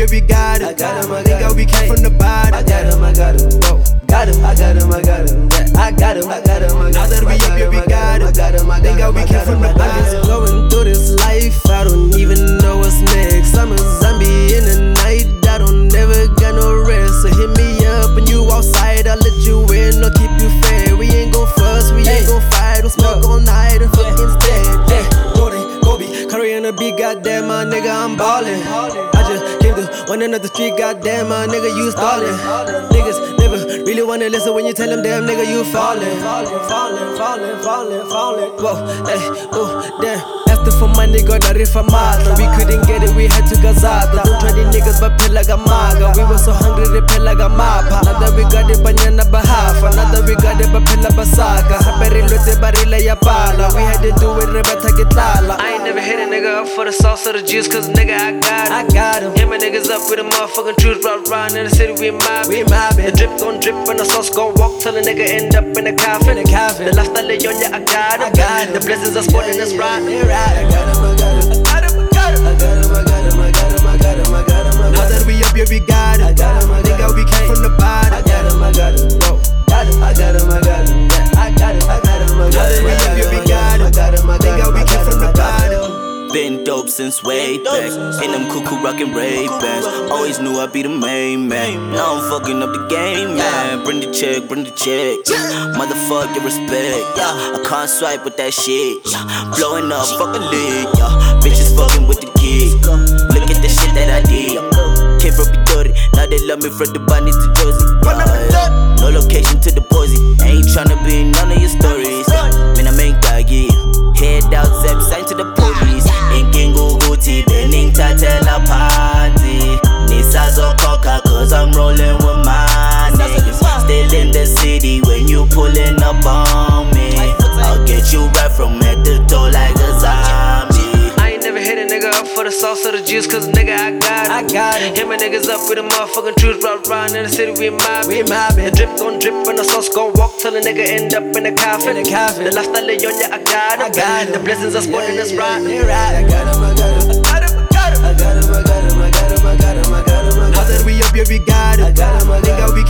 we got it. I got him, nigga, we came from the bottom. I got him, whoa. Got him, I got him, yeah, I got him, now that we up here, we got it. Nigga, we came from the bottom. I'm just going through this life, I don't even know what's next. I'm a zombie in the night, I don't ever got no rest. So hit me up when you outside, I'll let you in or keep you fair. We ain't gon' fuss, we ain't gon' fight, we'll smoke all night and fuck instead. Jordan, Kobe, Curry on the beat, goddamn, my nigga, I'm ballin'. I just came to one end of the street, goddamn, my nigga, you stallin'. Niggas never really wanna listen when you tell them, damn, nigga, you fallin'. Whoa, hey, oh, damn. Asked for money, got a rifamata. We couldn't get it, we had to gazata. Don't try these niggas, but pill like a maga. We were so hungry, they pill like a mapa. Now that we got it, banyana bahafa. Now that we got it, but pill like basaka. Haberi lote barila ya pala. We had to do it, rebata gitlala. I ain't never hit a nigga up for the sauce or the juice, cause nigga, I got him. Hit my niggas up with a motherfucking truth, round in the city, we mobbin'. The drip gon' drip and the sauce gon' walk till a nigga end up in the coffin. The lifestyle of young, yeah, I got him. The blessings are sporting us right. I got him. Now that we up here, we got it. Nigga, we came from the bottom. I got him. Whoa. I got him. Yeah, I got him. Now that we up here, we got it. Nigga, we came from the bottom. Been dope since way back. In them cuckoo rockin' Ray-Bans. Always knew I'd be the main man. Now I'm fucking up the game, man. Bring the check. Motherfuck your respect, yeah. I can't swipe with that shit, yeah. Blowing up, fuck a lid, yeah. Bitches fucking with the kid. Look at the shit that I did. Came from Pitori, now they love me from Dubai to Jersey, yeah. No location to the posy. Ain't tryna be in none of your stories. Man, I make that, yeah. Head out, zap, sign to the police. Inkingu Gucci, Bening Tatela party. Nisazo Coca, cause I'm rolling with my niggas. Still in the city when you pulling up on me. I'll get you right from head to toe like a zombie. I ain't never hit a nigga up for the sauce or the juice, cause nigga, I got it. Hit my niggas up with a motherfucking truth, round in the city, we mobbin'. The drip gon' drip and the sauce gon' walk till a nigga end up in the coffin. The lifestyle of young, yeah, I got him. The blessings are sporting us right. I got him. Now that we up here, we got it. Nigga, we